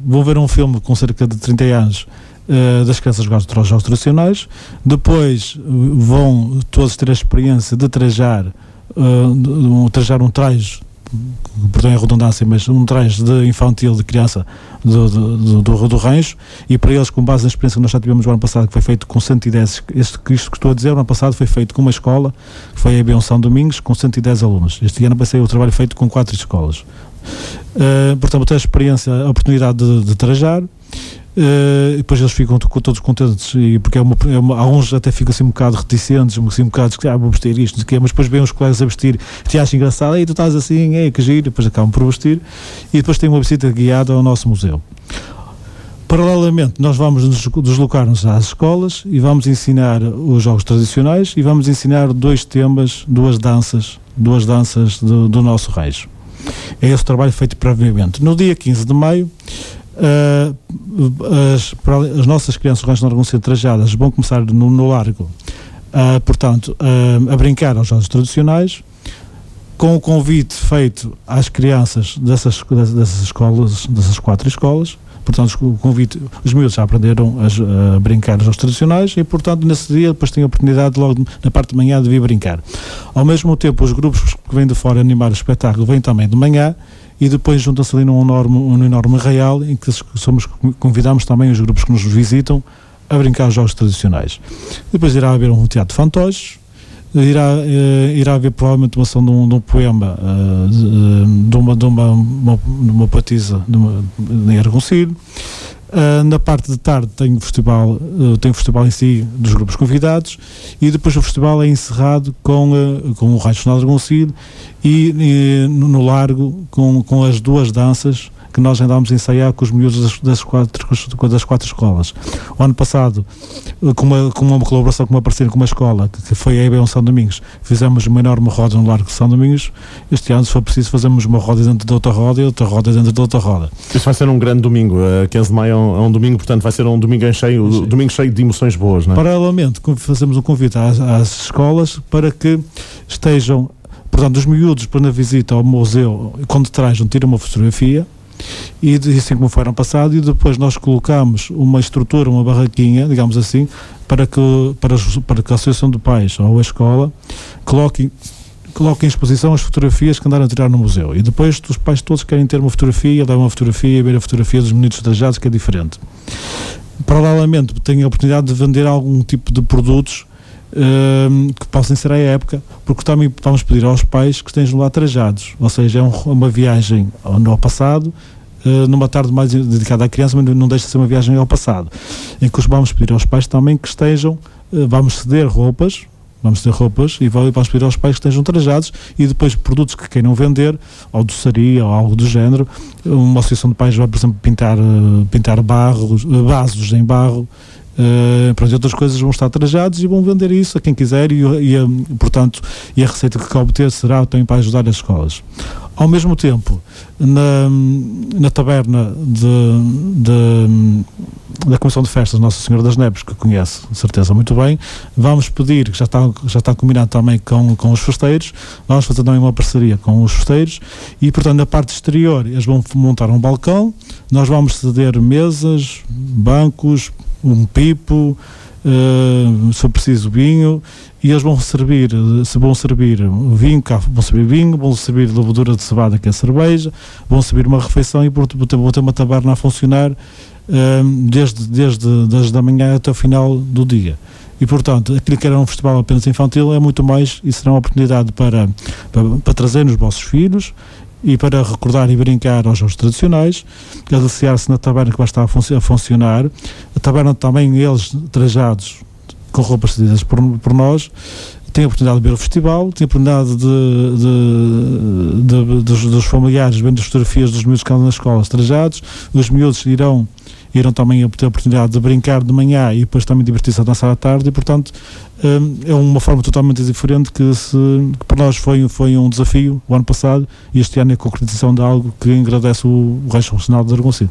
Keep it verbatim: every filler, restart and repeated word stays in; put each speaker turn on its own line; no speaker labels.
vão ver um filme com cerca de trinta anos uh, das crianças que gostam de jogos tradicionais. Depois uh, vão todos ter a experiência de trajar, uh, de, de trajar um traje, perdão a redundância, mas um traje de infantil de criança do, do, do, do rancho, e para eles, com base na experiência que nós já tivemos no ano passado, que foi feito com cento e dez, este, isto que estou a dizer, o ano passado foi feito com uma escola, que foi a Ebião São Domingos, com cento e dez alunos. Este ano vai ser o trabalho feito com quatro escolas. Uh, portanto, ter a experiência, a oportunidade de, de trajar. Uh, e depois eles ficam todos contentes, e porque é uma, é uma, alguns até ficam assim um bocado reticentes, assim um bocado que ah, vou vestir isto, mas depois vêm os colegas a vestir, te acham engraçado, ei, tu estás assim, ei, que giro, depois acabam por vestir, e depois tem uma visita guiada ao nosso museu. Paralelamente, nós vamos nos deslocar-nos às escolas e vamos ensinar os jogos tradicionais e vamos ensinar dois temas, duas danças, duas danças do, do nosso rancho. É esse o trabalho feito previamente. No dia quinze de maio, Uh, as, as nossas crianças do rancho de Nargonçado trajadas vão começar no, no largo, uh, portanto, uh, a brincar aos jogos tradicionais, com o convite feito às crianças dessas, dessas escolas, dessas quatro escolas. Portanto, o convite, os miúdos já aprenderam a, a brincar os jogos tradicionais e, portanto, nesse dia depois têm a oportunidade logo na parte de manhã de vir brincar. Ao mesmo tempo, os grupos que vêm de fora animar o espetáculo vêm também de manhã, e depois juntam-se ali num enorme, um enorme arraial em que somos, convidamos também os grupos que nos visitam a brincar os jogos tradicionais. Depois irá haver um teatro de fantoches, irá, uh, irá haver provavelmente uma ação de um, de um poema, uh, de, de, uma, de, uma, uma, de uma poetisa de uma, em Argoncilho. Uh, na parte de tarde tem o festival, uh, tem o festival em si dos grupos convidados, e depois o festival é encerrado com, uh, com o Rancho de Argoncilho e, e no, no largo com, com as duas danças que nós andámos a ensaiar com os miúdos das, das, quatro, das quatro escolas. O ano passado, com uma, com uma colaboração com uma parceria com uma escola, que foi a Ebião São Domingos, fizemos uma enorme roda no Largo de São Domingos. Este ano, se for preciso, fazemos uma roda dentro de outra roda e outra roda dentro de outra roda.
Isso vai ser um grande domingo. quinze de maio é um, é um domingo, portanto vai ser um domingo em cheio, um domingo cheio de emoções boas, não é?
Paralelamente, fazemos um convite às, às escolas para que estejam, portanto, os miúdos para na visita ao museu, quando trajam, tiram uma fotografia, e assim como foi ano passado, e depois nós colocamos uma estrutura, uma barraquinha, digamos assim, para que, para, para que a Associação de Pais ou a escola coloque, coloque em exposição as fotografias que andaram a tirar no museu, e depois os pais todos querem ter uma fotografia, dar uma fotografia e ver a fotografia dos meninos trajados, que é diferente. Paralelamente têm a oportunidade de vender algum tipo de produtos Uh, que possam ser à época, porque também vamos pedir aos pais que estejam lá trajados, ou seja, é um, uma viagem ao, ao passado, uh, numa tarde mais dedicada à criança, mas não deixa de ser uma viagem ao passado, em que os vamos pedir aos pais também que estejam, uh, vamos ceder roupas, vamos ter roupas e vamos pedir aos pais que estejam trajados, e depois produtos que queiram vender, ou doçaria ou algo do género. Uma associação de pais vai, por exemplo, pintar, uh, pintar barros, uh, vasos em barro. Uh, pronto, outras coisas vão estar trajados e vão vender isso a quem quiser, e, e, a, portanto, e a receita que obter será também para ajudar as escolas. Ao mesmo tempo, na, na taberna de, de, da Comissão de Festas Nossa Senhora das Neves, que conhece de certeza muito bem, vamos pedir, que já está, já está combinado também com, com os festeiros, vamos fazer também uma parceria com os festeiros, e portanto na parte exterior eles vão montar um balcão, nós vamos ceder mesas, bancos, um pipo, uh, se for preciso vinho, e eles vão servir, se vão servir vinho, vão servir vinho, vão servir levedura de cevada, que é cerveja, vão servir uma refeição, e vão ter uma taberna a funcionar uh, desde, desde, desde a manhã até o final do dia. E portanto, aquilo que era um festival apenas infantil é muito mais, e será uma oportunidade para, para, para trazer os vossos filhos e para recordar e brincar aos jogos tradicionais, aliciar-se na taberna que vai estar a, fun- a funcionar. A taberna também, eles trajados com roupas cedidas por, por nós, têm a oportunidade de ver o festival, têm a oportunidade de, de, de, de, dos, dos familiares vendo as fotografias dos miúdos que andam nas escolas trajados. Os miúdos irão irão também ter a oportunidade de brincar de manhã e depois também divertir-se a dançar à tarde, e portanto um, é uma forma totalmente diferente que, se, que para nós foi, foi um desafio o ano passado, e este ano é a concretização de algo que engrandece o, o Rancho Regional de Argoncilho.